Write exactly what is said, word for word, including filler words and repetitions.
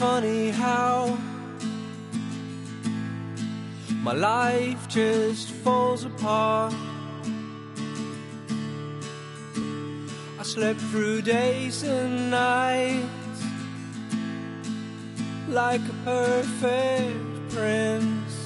funny how my life just falls apart. I slept through days and nights like a perfect prince.